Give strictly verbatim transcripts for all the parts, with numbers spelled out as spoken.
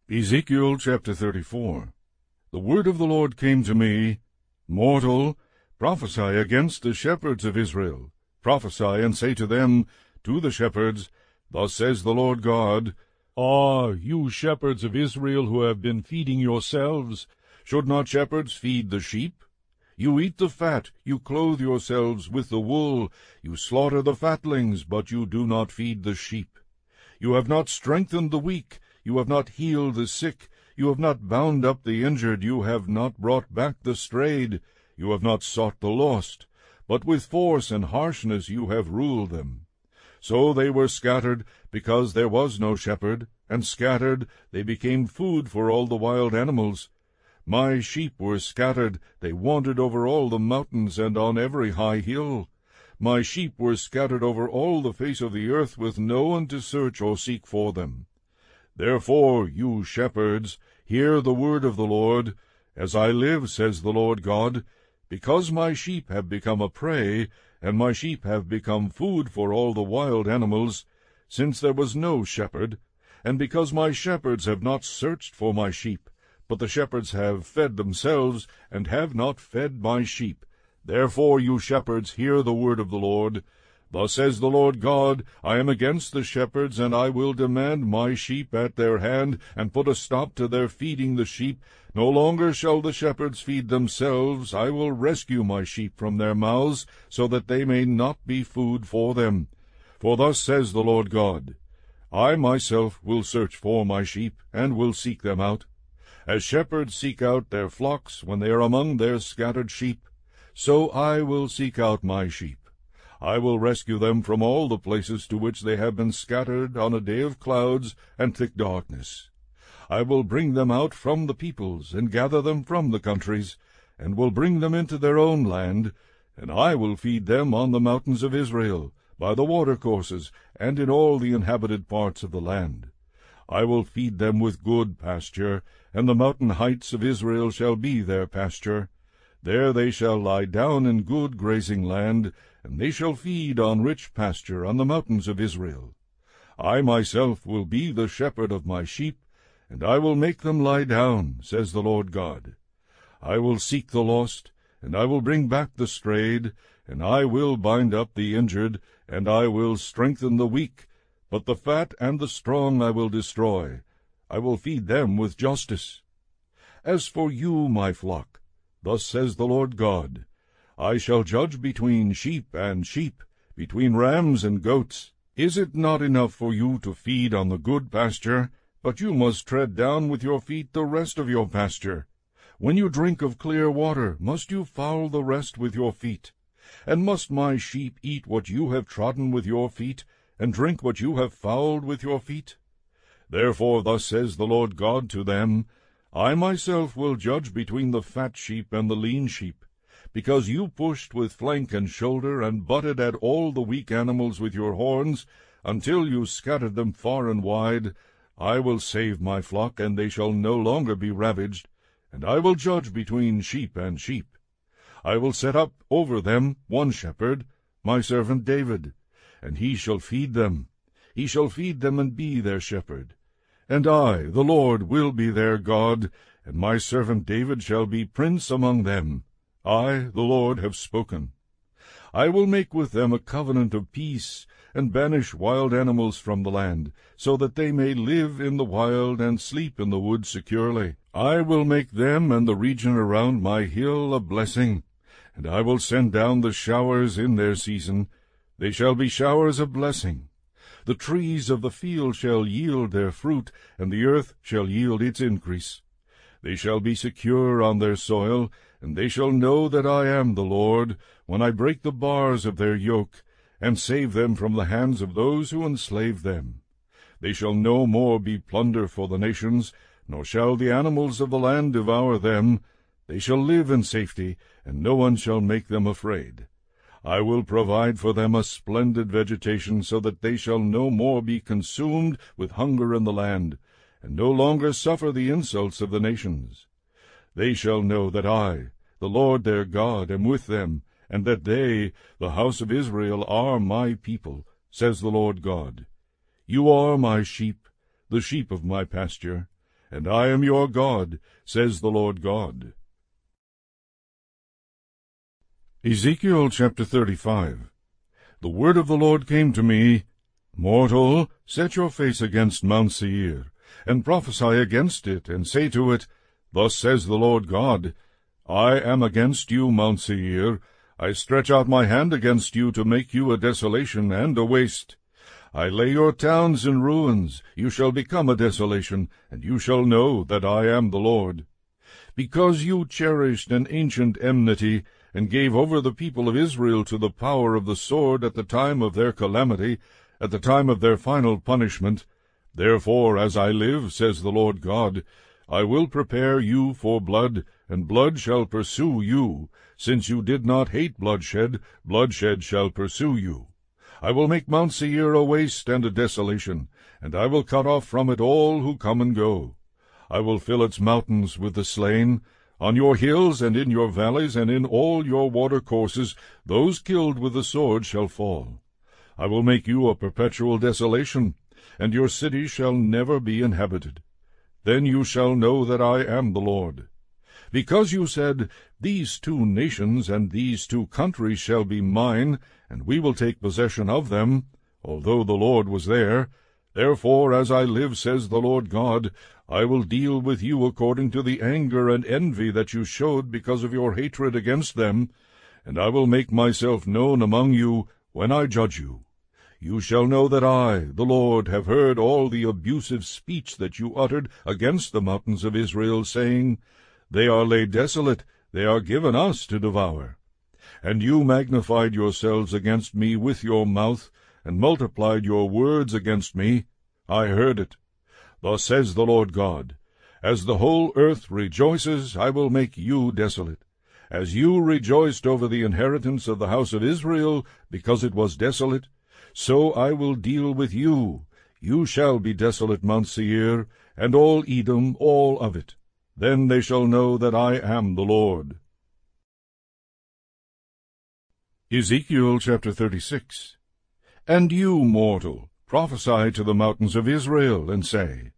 Ezekiel chapter thirty-four. The word of the Lord came to me, Mortal, prophesy against the shepherds of Israel. Prophesy and say to them, to the shepherds, Thus says the Lord God, Ah, you shepherds of Israel who have been feeding yourselves, should not shepherds feed the sheep? You eat the fat, you clothe yourselves with the wool, you slaughter the fatlings, but you do not feed the sheep. You have not strengthened the weak, you have not healed the sick, you have not bound up the injured, you have not brought back the strayed, you have not sought the lost, but with force and harshness you have ruled them. So they were scattered, because there was no shepherd, and scattered they became food for all the wild animals. My sheep were scattered, they wandered over all the mountains and on every high hill. My sheep were scattered over all the face of the earth, with no one to search or seek for them. Therefore, you shepherds, hear the word of the Lord. As I live, says the Lord God, because my sheep have become a prey, and my sheep have become food for all the wild animals, since there was no shepherd, and because my shepherds have not searched for my sheep, but the shepherds have fed themselves, and have not fed my sheep. Therefore, you shepherds, hear the word of the Lord. Thus says the Lord God, I am against the shepherds, and I will demand my sheep at their hand, and put a stop to their feeding the sheep. No longer shall the shepherds feed themselves. I will rescue my sheep from their mouths, so that they may not be food for them. For thus says the Lord God, I myself will search for my sheep, and will seek them out. As shepherds seek out their flocks when they are among their scattered sheep, so I will seek out my sheep. I will rescue them from all the places to which they have been scattered on a day of clouds and thick darkness. I will bring them out from the peoples, and gather them from the countries, and will bring them into their own land, and I will feed them on the mountains of Israel, by the watercourses, and in all the inhabited parts of the land. I will feed them with good pasture, and the mountain heights of Israel shall be their pasture. There they shall lie down in good grazing land, and they shall feed on rich pasture on the mountains of Israel. I myself will be the shepherd of my sheep, and I will make them lie down, says the Lord God. I will seek the lost, and I will bring back the strayed, and I will bind up the injured, and I will strengthen the weak, but the fat and the strong I will destroy. I will feed them with justice. As for you, my flock, thus says the Lord God, I shall judge between sheep and sheep, between rams and goats. Is it not enough for you to feed on the good pasture? But you must tread down with your feet the rest of your pasture. When you drink of clear water, must you foul the rest with your feet? And must my sheep eat what you have trodden with your feet, and drink what you have fouled with your feet? Therefore thus says the Lord God to them, I myself will judge between the fat sheep and the lean sheep, because you pushed with flank and shoulder, and butted at all the weak animals with your horns, until you scattered them far and wide. I will save my flock, and they shall no longer be ravaged, and I will judge between sheep and sheep. I will set up over them one shepherd, my servant David, and he shall feed them. He shall feed them and be their shepherd. And I, the Lord, will be their God, and my servant David shall be prince among them. I, the Lord, have spoken. I will make with them a covenant of peace, and banish wild animals from the land, so that they may live in the wild and sleep in the woods securely. I will make them and the region around my hill a blessing, and I will send down the showers in their season. They shall be showers of blessing. The trees of the field shall yield their fruit, and the earth shall yield its increase. They shall be secure on their soil, and they shall know that I am the Lord, when I break the bars of their yoke, and save them from the hands of those who enslave them. They shall no more be plunder for the nations, nor shall the animals of the land devour them. They shall live in safety, and no one shall make them afraid. I will provide for them a splendid vegetation, so that they shall no more be consumed with hunger in the land, and no longer suffer the insults of the nations. They shall know that I, the Lord their God, am with them, and that they, the house of Israel, are my people, says the Lord God. You are my sheep, the sheep of my pasture, and I am your God, says the Lord God. Ezekiel chapter thirty-five. The word of the Lord came to me, Mortal, set your face against Mount Seir, and prophesy against it, and say to it, Thus says the Lord God, I am against you, Mount Seir. I stretch out my hand against you to make you a desolation and a waste. I lay your towns in ruins. You shall become a desolation, and you shall know that I am the Lord. Because you cherished an ancient enmity, and gave over the people of Israel to the power of the sword at the time of their calamity, at the time of their final punishment, therefore, as I live, says the Lord God, I will prepare you for blood, and blood shall pursue you. Since you did not hate bloodshed, bloodshed shall pursue you. I will make Mount Seir a waste and a desolation, and I will cut off from it all who come and go. I will fill its mountains with the slain. On your hills and in your valleys and in all your watercourses those killed with the sword shall fall. I will make you a perpetual desolation, and your city shall never be inhabited. Then you shall know that I am the Lord. Because you said, These two nations and these two countries shall be mine, and we will take possession of them, although the Lord was there, therefore, as I live, says the Lord God, I will deal with you according to the anger and envy that you showed because of your hatred against them, and I will make myself known among you when I judge you. You shall know that I, the Lord, have heard all the abusive speech that you uttered against the mountains of Israel, saying, They are laid desolate, they are given us to devour. And you magnified yourselves against me with your mouth, and multiplied your words against me. I heard it. Thus says the Lord God, As the whole earth rejoices, I will make you desolate. As you rejoiced over the inheritance of the house of Israel, because it was desolate, so I will deal with you. You shall be desolate, Mount Seir, and all Edom, all of it. Then they shall know that I am the Lord. Ezekiel chapter thirty-six. And you, mortal, prophesy to the mountains of Israel, and say,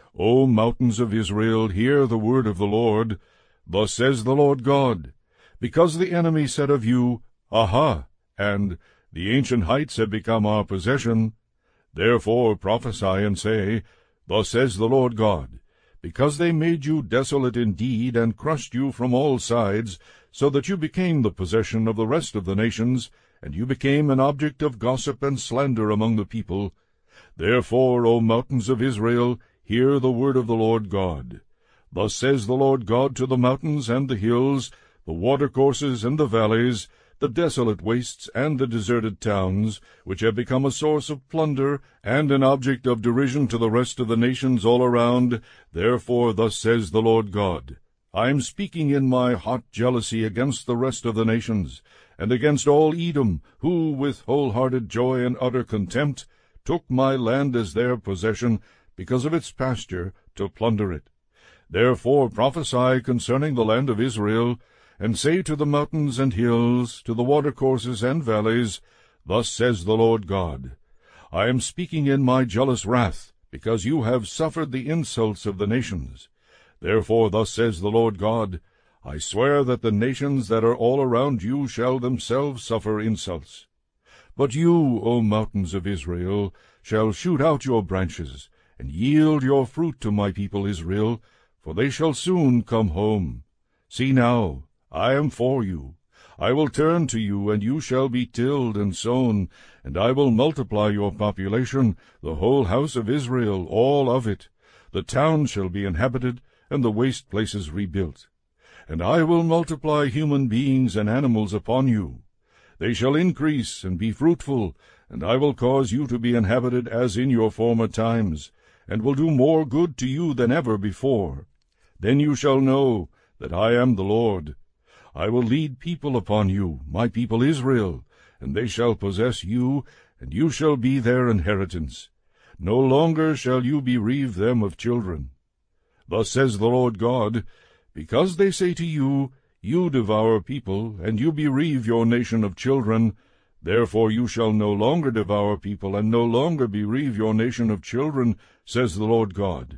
O mountains of Israel, hear the word of the Lord. Thus says the Lord God, Because the enemy said of you, Aha, and the ancient heights have become our possession, therefore prophesy and say, Thus says the Lord God, Because they made you desolate indeed, and crushed you from all sides, so that you became the possession of the rest of the nations, and you became an object of gossip and slander among the people. Therefore, O mountains of Israel, hear the word of the Lord God. Thus says the Lord God to the mountains and the hills, the watercourses and the valleys, the desolate wastes and the deserted towns, which have become a source of plunder and an object of derision to the rest of the nations all around. Therefore thus says the Lord God, I am speaking in my hot jealousy against the rest of the nations, and against all Edom, who with wholehearted joy and utter contempt took my land as their possession, because of its pasture, to plunder it. Therefore prophesy concerning the land of Israel, and say to the mountains and hills, to the watercourses and valleys, Thus says the Lord God, I am speaking in my jealous wrath, because you have suffered the insults of the nations. Therefore thus says the Lord God, I swear that the nations that are all around you shall themselves suffer insults. But you, O mountains of Israel, shall shoot out your branches, and yield your fruit to my people Israel, for they shall soon come home. See now, I am for you. I will turn to you, and you shall be tilled and sown, and I will multiply your population, the whole house of Israel, all of it. The towns shall be inhabited, and the waste places rebuilt. And I will multiply human beings and animals upon you. They shall increase and be fruitful, and I will cause you to be inhabited as in your former times, and will do more good to you than ever before. Then you shall know that I am the Lord. I will lead people upon you, my people Israel, and they shall possess you, and you shall be their inheritance. No longer shall you bereave them of children. Thus says the Lord God, Because they say to you, You devour people, and you bereave your nation of children, therefore you shall no longer devour people, and no longer bereave your nation of children, says the Lord God.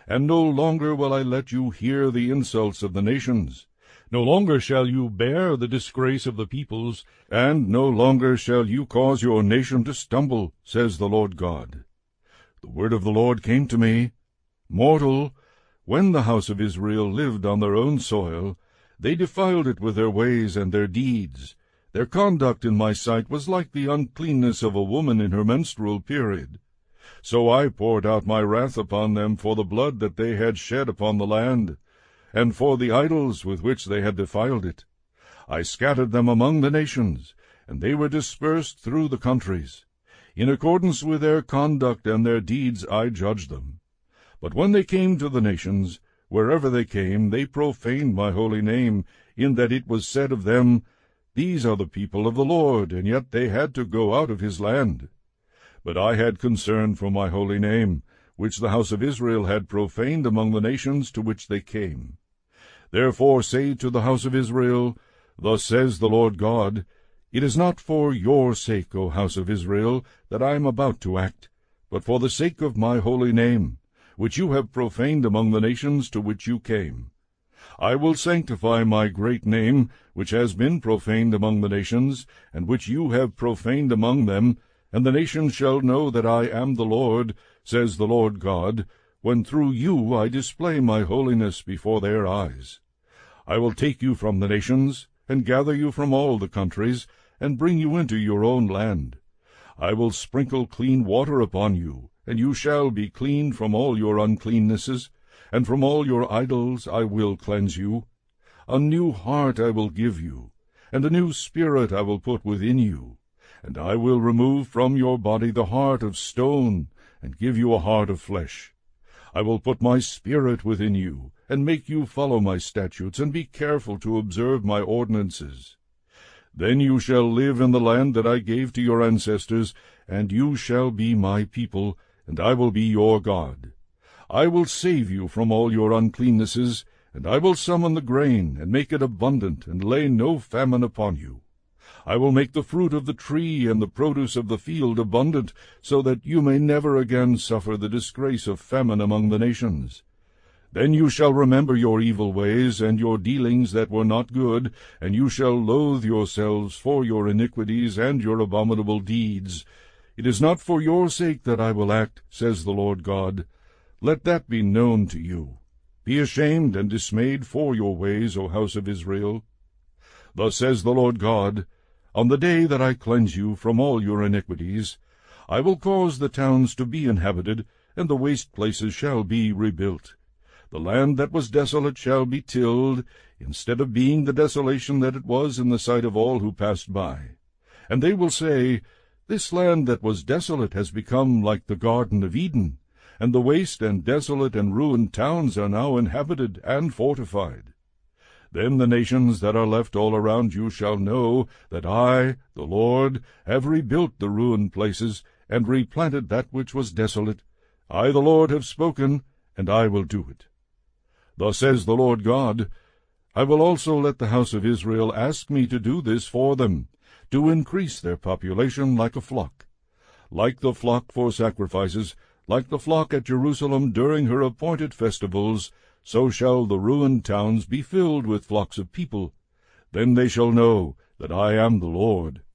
and no longer will I let you hear the insults of the nations. No longer shall you bear the disgrace of the peoples, and no longer shall you cause your nation to stumble, says the Lord God. The word of the Lord came to me, Mortal, when the house of Israel lived on their own soil, they defiled it with their ways and their deeds. Their conduct in my sight was like the uncleanness of a woman in her menstrual period. So I poured out my wrath upon them for the blood that they had shed upon the land, and for the idols with which they had defiled it. I scattered them among the nations, and they were dispersed through the countries. In accordance with their conduct and their deeds I judged them. But when they came to the nations, wherever they came, they profaned my holy name, in that it was said of them, These are the people of the Lord, and yet they had to go out of his land. But I had concern for my holy name, which the house of Israel had profaned among the nations to which they came. Therefore say to the house of Israel, Thus says the Lord God, It is not for your sake, O house of Israel, that I am about to act, but for the sake of my holy name, which you have profaned among the nations to which you came. I will sanctify my great name, which has been profaned among the nations, and which you have profaned among them, and the nations shall know that I am the Lord, says the Lord God, when through you I display my holiness before their eyes. I will take you from the nations, and gather you from all the countries, and bring you into your own land. I will sprinkle clean water upon you, and you shall be clean from all your uncleannesses, and from all your idols I will cleanse you. A new heart I will give you, and a new spirit I will put within you. And I will remove from your body the heart of stone, and give you a heart of flesh. I will put my spirit within you, and make you follow my statutes, and be careful to observe my ordinances. Then you shall live in the land that I gave to your ancestors, and you shall be my people, and I will be your God. I will save you from all your uncleannesses, and I will summon the grain, and make it abundant, and lay no famine upon you. I will make the fruit of the tree and the produce of the field abundant, so that you may never again suffer the disgrace of famine among the nations. Then you shall remember your evil ways and your dealings that were not good, and you shall loathe yourselves for your iniquities and your abominable deeds. It is not for your sake that I will act, says the Lord God. Let that be known to you. Be ashamed and dismayed for your ways, O house of Israel. Thus says the Lord God, On the day that I cleanse you from all your iniquities, I will cause the towns to be inhabited, and the waste places shall be rebuilt. The land that was desolate shall be tilled, instead of being the desolation that it was in the sight of all who passed by. And they will say, This land that was desolate has become like the Garden of Eden, and the waste and desolate and ruined towns are now inhabited and fortified. Then the nations that are left all around you shall know that I, the Lord, have rebuilt the ruined places, and replanted that which was desolate. I, the Lord, have spoken, and I will do it. Thus says the Lord God, I will also let the house of Israel ask me to do this for them, to increase their population like a flock. Like the flock for sacrifices, like the flock at Jerusalem during her appointed festivals, so shall the ruined towns be filled with flocks of people. Then they shall know that I am the Lord.